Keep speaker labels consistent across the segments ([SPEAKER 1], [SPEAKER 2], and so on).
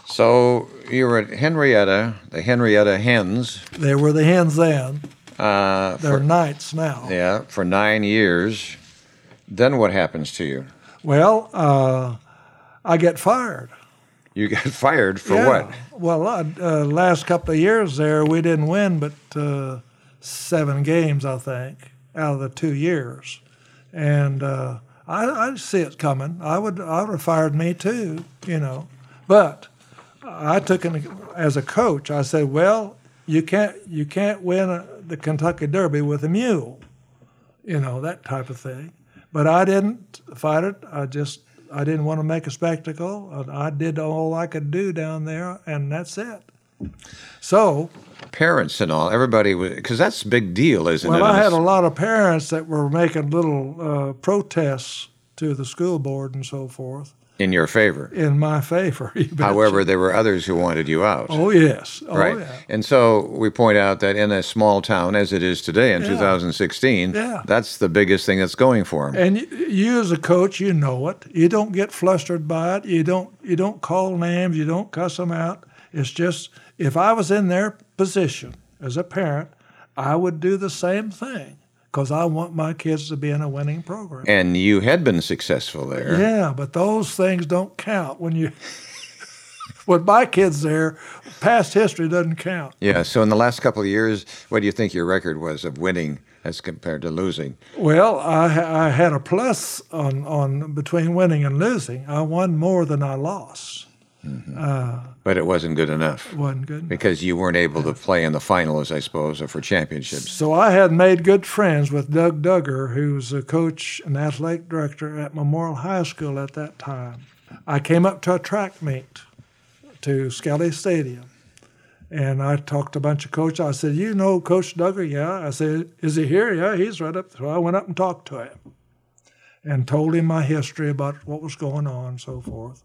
[SPEAKER 1] So you were at Henrietta, the Henrietta Hens.
[SPEAKER 2] They were the Hens then. They're
[SPEAKER 1] For,
[SPEAKER 2] Knights now.
[SPEAKER 1] yeah, for 9 years. Then what happens to you?
[SPEAKER 2] Well, I get fired.
[SPEAKER 1] You got fired for
[SPEAKER 2] Yeah.
[SPEAKER 1] what?
[SPEAKER 2] Well, last couple of years there, we didn't win but 7 games, I think, out of the 2 years. And I see it coming. I would have fired me too, But I took it as a coach. I said, well, you can't win the Kentucky Derby with a mule, that type of thing. But I didn't fight it. I didn't want to make a spectacle. I did all I could do down there, and that's it. So,
[SPEAKER 1] Parents and all, everybody was, because that's a big deal, isn't it?
[SPEAKER 2] well, I had a lot of parents that were making little protests to the school board and so forth
[SPEAKER 1] In your favor.
[SPEAKER 2] in my favor. you betcha.
[SPEAKER 1] However, there were others who wanted you out.
[SPEAKER 2] Oh, yes. Oh,
[SPEAKER 1] Right.
[SPEAKER 2] yeah.
[SPEAKER 1] And so we point out that in a small town, as it is today in
[SPEAKER 2] Yeah.
[SPEAKER 1] 2016,
[SPEAKER 2] Yeah.
[SPEAKER 1] that's the biggest thing that's going for them.
[SPEAKER 2] And you as a coach, you know it. You don't get flustered by it. You don't call names. You don't cuss them out. It's just, if I was in their position as a parent, I would do the same thing because I want my kids to be in a winning program.
[SPEAKER 1] And you had been successful there.
[SPEAKER 2] Yeah, but those things don't count when you. With my kids there, past history doesn't count.
[SPEAKER 1] Yeah. So in the last couple of years, what do you think your record was of winning as compared to losing?
[SPEAKER 2] Well, I had a plus on between winning and losing. I won more than I lost.
[SPEAKER 1] But it wasn't good enough
[SPEAKER 2] Wasn't good.
[SPEAKER 1] because you weren't able to play in the finals, I suppose, or for championships.
[SPEAKER 2] So I had made good friends with Doug Duggar, who was a coach and athletic director at Memorial High School at that time. I came up to a track meet to Skelly Stadium, and I talked to a bunch of coaches. I said, you know Coach Duggar? Yeah. I said, is he here? Yeah, he's right up. So I went up and talked to him and told him my history about what was going on and so forth.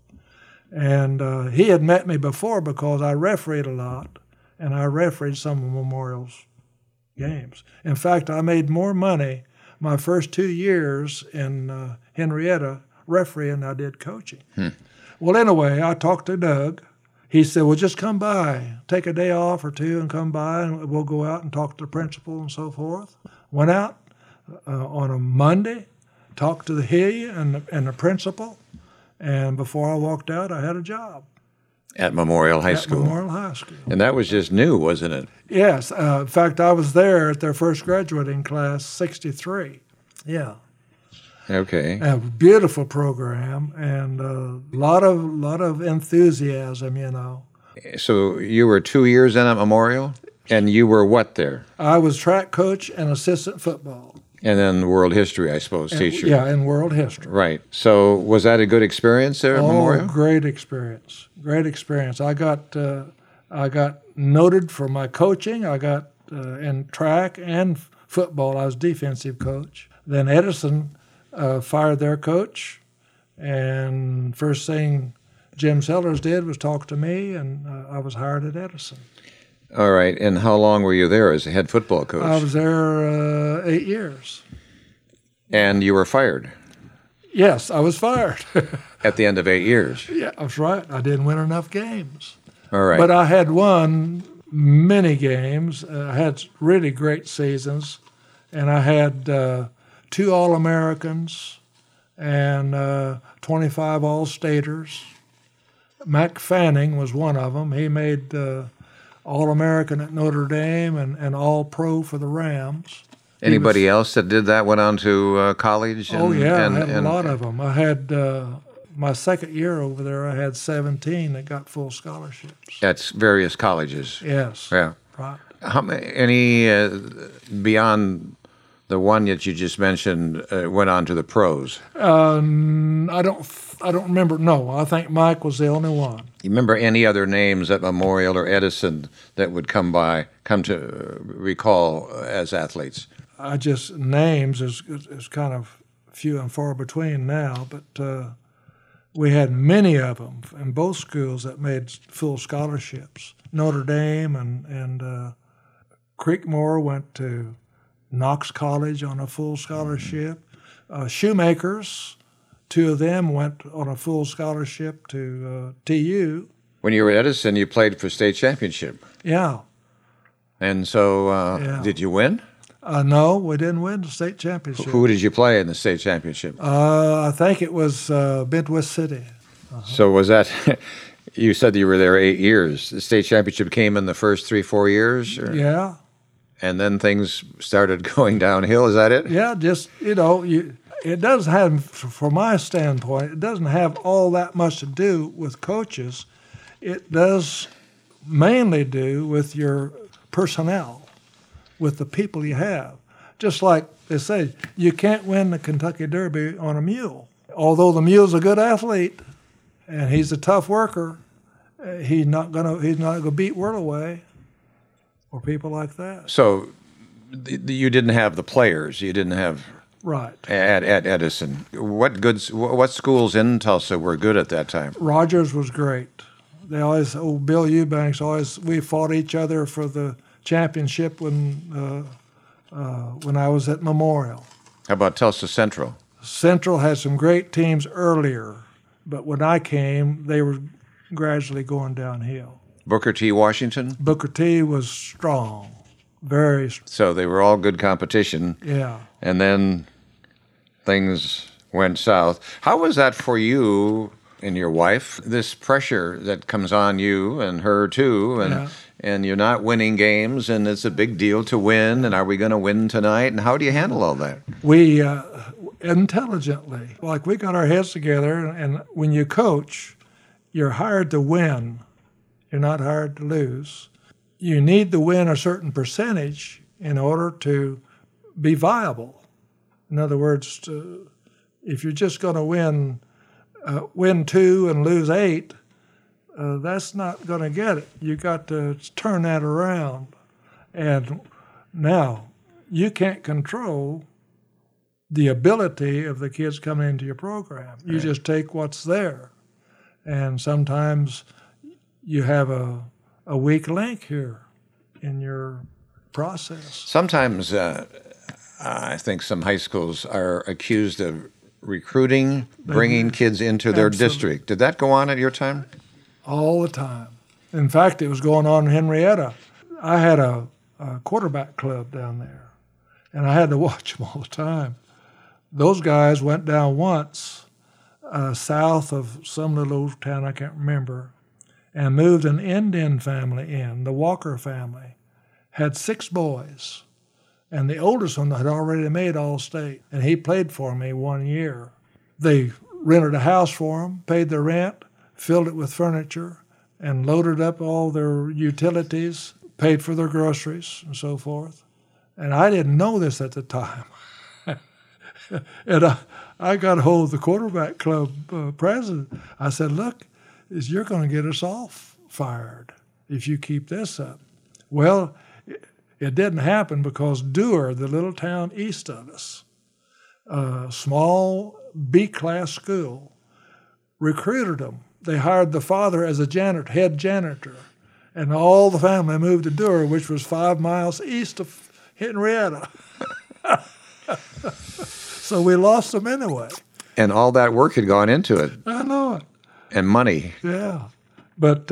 [SPEAKER 2] And he had met me before because I refereed a lot, and I refereed some of Memorial's games. In fact, I made more money my first 2 years in Henrietta refereeing than I did coaching. Well, anyway, I talked to Doug. He said, well, just come by. Take a day off or two and come by, and we'll go out and talk to the principal and so forth. Went out on a Monday, talked to the he and the principal, and before I walked out, I had a job.
[SPEAKER 1] At Memorial High
[SPEAKER 2] At
[SPEAKER 1] School.
[SPEAKER 2] Memorial High School.
[SPEAKER 1] And that was just new, wasn't it?
[SPEAKER 2] Yes. In fact, I was there at their first graduating class, 63. Yeah.
[SPEAKER 1] Okay.
[SPEAKER 2] A beautiful program and a lot of enthusiasm,
[SPEAKER 1] So you were 2 years in at Memorial, and you were what there?
[SPEAKER 2] I was track coach and assistant football.
[SPEAKER 1] And then world history, I suppose, teacher.
[SPEAKER 2] Yeah, in world history.
[SPEAKER 1] Right. So was that a good experience there at Memorial?
[SPEAKER 2] Great experience. Great experience. I got noted for my coaching. I got in track and football. I was defensive coach. Then Edison fired their coach, and first thing Jim Sellers did was talk to me, and I was hired at Edison.
[SPEAKER 1] All right. And how long were you there as a head football coach?
[SPEAKER 2] I was there 8 years.
[SPEAKER 1] And you were fired
[SPEAKER 2] Yes, I was fired.
[SPEAKER 1] at the end of 8 years.
[SPEAKER 2] Yeah, that's right. I didn't win enough games.
[SPEAKER 1] All right.
[SPEAKER 2] But I had won many games. I had really great seasons, and I had 2 All-Americans and 25 All-Staters. Mac Fanning was one of them. He made All-American at Notre Dame and All-Pro for the Rams.
[SPEAKER 1] Anybody else that did that went on to college?
[SPEAKER 2] I had a lot of them. I had my second year over there. I had 17 that got full scholarships.
[SPEAKER 1] At various colleges.
[SPEAKER 2] Yes.
[SPEAKER 1] Yeah.
[SPEAKER 2] Right.
[SPEAKER 1] How many? Any beyond the one that you just mentioned went on to the pros?
[SPEAKER 2] I don't remember. No, I think Mike was the only one.
[SPEAKER 1] You remember any other names at Memorial or Edison that would come to recall as athletes?
[SPEAKER 2] I just names is kind of few and far between now, but we had many of them in both schools that made full scholarships. Notre Dame and Creekmore went to Knox College on a full scholarship. Shoemakers, 2 of them went on a full scholarship to TU.
[SPEAKER 1] When you were at Edison, you played for state championship.
[SPEAKER 2] Yeah.
[SPEAKER 1] And so,
[SPEAKER 2] Yeah.
[SPEAKER 1] did you win?
[SPEAKER 2] No, we didn't win the state championship.
[SPEAKER 1] Who did you play in the state championship?
[SPEAKER 2] I think it was Midwest City.
[SPEAKER 1] So was that, you said you were there 8 years. The state championship came in the first 3-4 years? Or?
[SPEAKER 2] Yeah.
[SPEAKER 1] And then things started going downhill, is that it?
[SPEAKER 2] Yeah, just, it doesn't have, from my standpoint, it doesn't have all that much to do with coaches. It does mainly do with your personnel, with the people you have. Just like they say, you can't win the Kentucky Derby on a mule. Although the mule's a good athlete and he's a tough worker, he's not gonna beat Whirlaway or people like that.
[SPEAKER 1] So you didn't have the players. You didn't have
[SPEAKER 2] Right.
[SPEAKER 1] at Edison. What schools in Tulsa were good at that time?
[SPEAKER 2] Rogers was great. They always, Bill Eubanks we fought each other for the championship when I was at Memorial.
[SPEAKER 1] How about Tulsa Central?
[SPEAKER 2] Central had some great teams earlier, but when I came, they were gradually going downhill.
[SPEAKER 1] Booker T. Washington?
[SPEAKER 2] Booker T was strong, very strong.
[SPEAKER 1] So they were all good competition.
[SPEAKER 2] Yeah.
[SPEAKER 1] And then things went south. How was that for you and your wife? This pressure that comes on you and her too, and you're not winning games, and it's a big deal to win, and are we going to win tonight? And how do you handle all that?
[SPEAKER 2] We, intelligently, like we got our heads together, and when you coach, you're hired to win. You're not hired to lose. You need to win a certain percentage in order to be viable. In other words, if you're just going to win 2 and lose 8, that's not going to get it. You got to turn that around. And now you can't control the ability of the kids coming into your program. You just take what's there. And sometimes you have a weak link here in your process.
[SPEAKER 1] Sometimes I think some high schools are accused of recruiting, bringing kids into their district. Did that go on at your time?
[SPEAKER 2] All the time. In fact, it was going on in Henrietta. I had a quarterback club down there, and I had to watch them all the time. Those guys went down once south of some little old town I can't remember, and moved an Indian family in, the Walker family. Had 6 boys, and the oldest one had already made All-State, and he played for me 1 year. They rented a house for him, paid their rent, filled it with furniture, and loaded up all their utilities, paid for their groceries, and so forth. And I didn't know this at the time. And I got hold of the quarterback club president. I said, look, you're going to get us all fired if you keep this up. Well, it didn't happen because Dewar, the little town east of us, a small B-class school, recruited them. They hired the father as a head janitor, and all the family moved to Dewar, which was 5 miles east of Henrietta. So we lost them anyway.
[SPEAKER 1] And all that work had gone into it.
[SPEAKER 2] I know it.
[SPEAKER 1] And money.
[SPEAKER 2] Yeah. But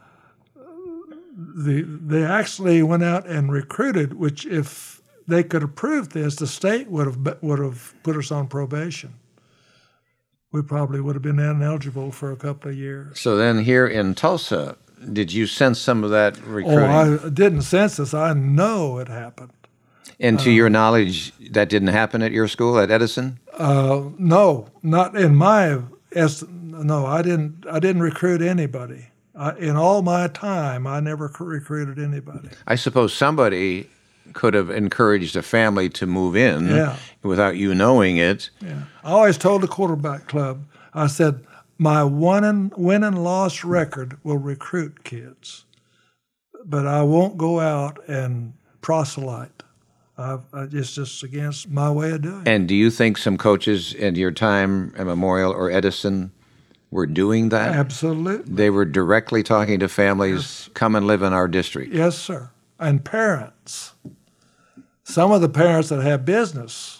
[SPEAKER 2] they actually went out and recruited, which if they could have proved this, the state would have put us on probation. We probably would have been ineligible for a couple of years.
[SPEAKER 1] So then here in Tulsa, did you sense some of that recruiting?
[SPEAKER 2] Oh, I didn't sense this. I know it happened.
[SPEAKER 1] And to your knowledge, that didn't happen at your school, at Edison?
[SPEAKER 2] No, not in my no. I didn't recruit anybody. In all my time, I never recruited anybody.
[SPEAKER 1] I suppose somebody could have encouraged a family to move in without you knowing it.
[SPEAKER 2] Yeah. I always told the quarterback club, I said, my win and loss record will recruit kids, but I won't go out and proselyte. It's just against my way of doing it.
[SPEAKER 1] And do you think some coaches in your time at Memorial or Edison were doing that?
[SPEAKER 2] Absolutely.
[SPEAKER 1] They were directly talking to families, come and live in our district.
[SPEAKER 2] Yes, sir. And parents. Some of the parents that have business,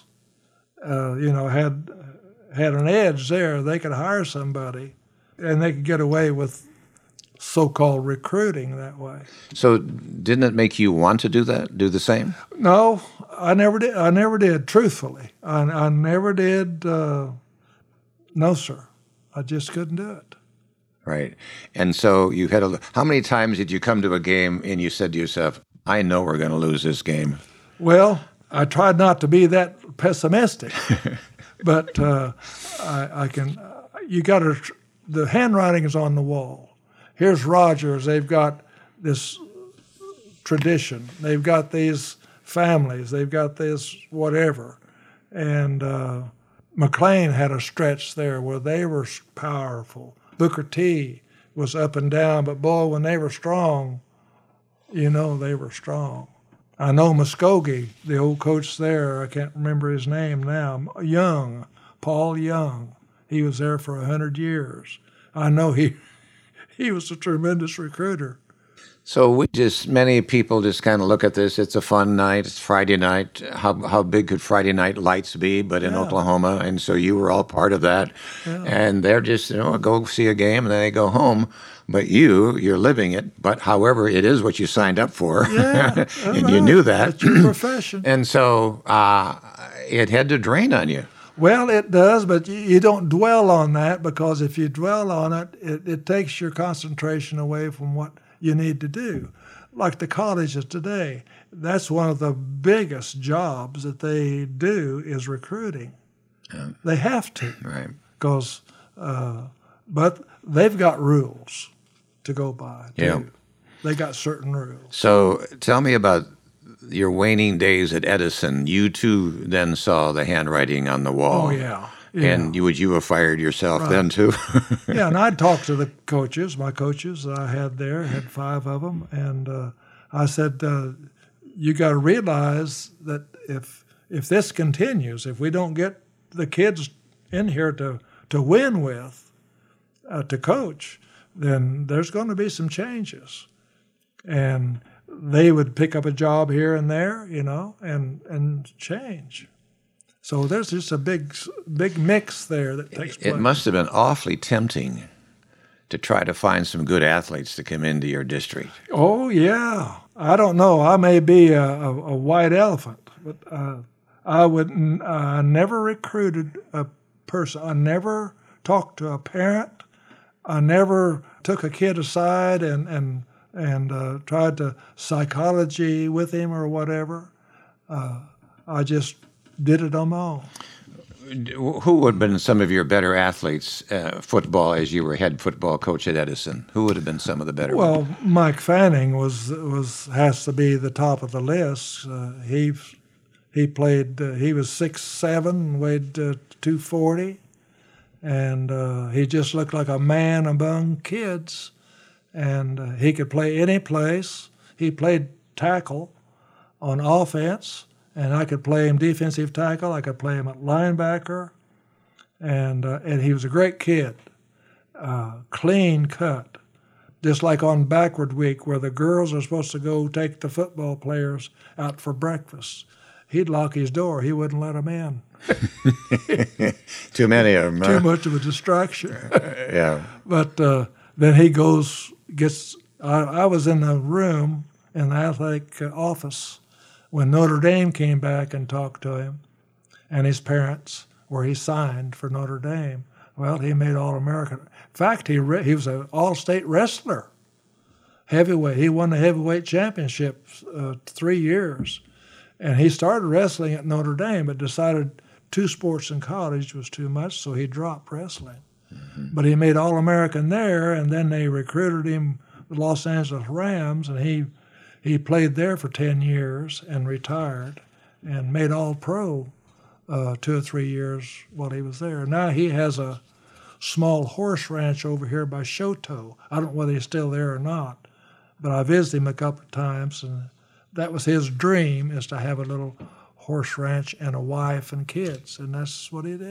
[SPEAKER 2] had an edge there. They could hire somebody, and they could get away with so-called recruiting that way.
[SPEAKER 1] So didn't it make you want to do that, do the same?
[SPEAKER 2] No, I never did. I never did. Truthfully, I never did. No, sir. I just couldn't do it.
[SPEAKER 1] Right. And so you had how many times did you come to a game and you said to yourself, I know we're going to lose this game?
[SPEAKER 2] Well, I tried not to be that pessimistic, but I can. You got to. The handwriting is on the wall. Here's Rogers. They've got this tradition. They've got these families. They've got this whatever. And McLean had a stretch there where they were powerful. Booker T was up and down, but boy, when they were strong, they were strong. I know Muskogee, the old coach there, I can't remember his name now, Paul Young. He was there for 100 years. I know he was a tremendous recruiter.
[SPEAKER 1] So many people just kind of look at this. It's a fun night. It's Friday night. How big could Friday night lights be? But in Oklahoma, and so you were all part of that. Yeah. And they're just go see a game and then they go home. But you're living it. But however, it is what you signed up for,
[SPEAKER 2] yeah,
[SPEAKER 1] and you knew that.
[SPEAKER 2] That's your profession.
[SPEAKER 1] And so it had to drain on you.
[SPEAKER 2] Well, it does, but you don't dwell on that, because if you dwell on it, it takes your concentration away from what you need to do. Like the colleges today, that's one of the biggest jobs that they do is recruiting. Yeah. They have to,
[SPEAKER 1] right?
[SPEAKER 2] Because, but they've got rules to go by too.
[SPEAKER 1] Yeah.
[SPEAKER 2] They got certain rules.
[SPEAKER 1] So tell me about your waning days at Edison. You too then saw the handwriting on the wall.
[SPEAKER 2] Oh yeah.
[SPEAKER 1] And would you have fired yourself then too?
[SPEAKER 2] Yeah, and I'd talk to the coaches, my coaches that I had there, had 5 of them, and I said, you got to realize that if this continues, if we don't get the kids in here to win with, to coach, then there's going to be some changes. And they would pick up a job here and there, and change. So there's just a big mix there that takes place.
[SPEAKER 1] It must have been awfully tempting to try to find some good athletes to come into your district.
[SPEAKER 2] Oh, yeah. I don't know. I may be a white elephant, but I never recruited a person. I never talked to a parent. I never took a kid aside and tried to psychology with him or whatever. I just did it on my own.
[SPEAKER 1] Who would have been some of your better athletes, football, as you were head football coach at Edison? Who would have been some of the better ones?
[SPEAKER 2] Well, Mike Fanning has to be the top of the list. He played. He was 6'7", weighed 240, and he just looked like a man among kids. And he could play any place. He played tackle on offense. And I could play him defensive tackle. I could play him at linebacker, and he was a great kid, clean cut, just like on backward week where the girls are supposed to go take the football players out for breakfast. He'd lock his door. He wouldn't let them in.
[SPEAKER 1] Too many of them.
[SPEAKER 2] Too much of a distraction.
[SPEAKER 1] Yeah.
[SPEAKER 2] But then he gets. I was in the room in the athletic office when Notre Dame came back and talked to him and his parents, where he signed for Notre Dame. Well, he made All-American. In fact, he was an all-state wrestler, heavyweight. He won the heavyweight championship 3 years. And he started wrestling at Notre Dame, but decided 2 sports in college was too much, so he dropped wrestling. Mm-hmm. But he made All-American there, and then they recruited him the Los Angeles Rams, and he played there for 10 years and retired and made All-Pro 2 or 3 years while he was there. Now he has a small horse ranch over here by Choteau. I don't know whether he's still there or not, but I visited him a couple of times, and that was his dream, is to have a little horse ranch and a wife and kids, and that's what he did.